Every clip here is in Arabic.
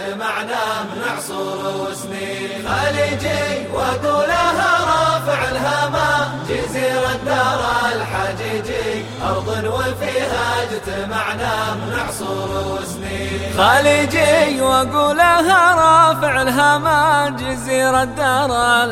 اجتمعنا من عصور وسنين. خليجي واقولها رافع الهامة، جزيرة دار الحجيجي أرض وفيها اجتمعنا من عصور وسنين. خليجي واقولها رافع الهامة، جزيرة دار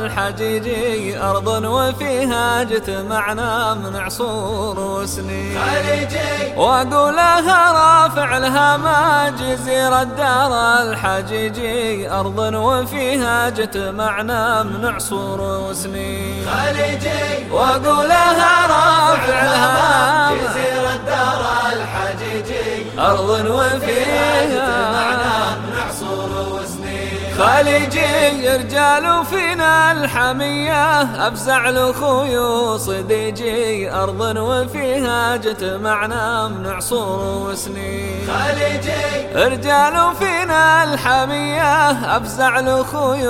الحجيجي أرض وفيها اجتمعنا من عصور وسنين. خليجي واقولها رافع الهامة، جزيرة دار الحجيجي أرض وفيها اجتمعنا من عصور وسنين. خليجي واقولها رافع الهامة، جزيرة دار الحجيجي أرض وفيها اجتمعنا من عصور وسنين. خليجي رجال فينا الحمية، أفزع لأخوي وصديجي أرض وفيها اجتمعنا من عصور وسنين. خليجي رجال فينا الحمية، أفزع لأخوي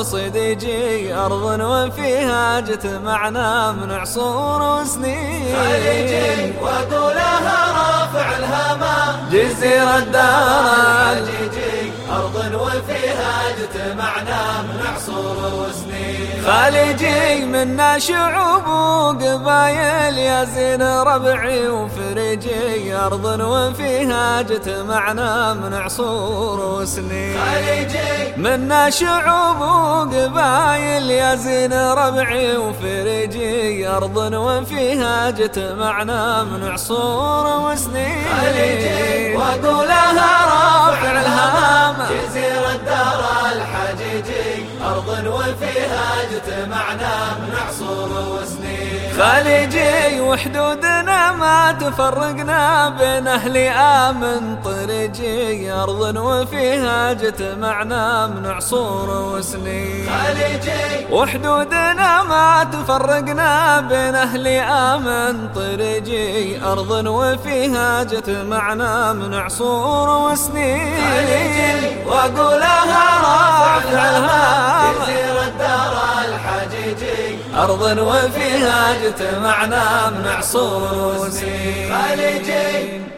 وصديجي أرض وفيها اجتمعنا من عصور وسنين. خليجي واقولها رافع الهامة، جزيرة دار الحجيجي أرض وفيها اجتمعنا من عصور وسنين. خليجي منا شعوب وقبايل، يا زين ربعي وفريجي أرض وفيها اجتمعنا من عصور وسنين. خليجي منا شعوب وقبايل، يا زين ربعي وفريجي أرض وفيها اجتمعنا من عصور وسنين. خليجي واقولها رافع الهامة، جزيرة دار الحجيجي أرض وفيها اجتمعنا من عصور وسنين. خليجي وحدودنا ما تفرقنا، بين أهل آمن طريجي أرض وفيها اجتمعنا من عصور وسنين. خليجي وحدودنا ما تفرقنا، بين أهل آمن طريجي أرض وفيها اجتمعنا من عصور وسنين. خليجي وأقولها رافع الهامة، جزيرة دار الحجيجي أرض وفيها اجتمعنا من عصور وسنين. خليجي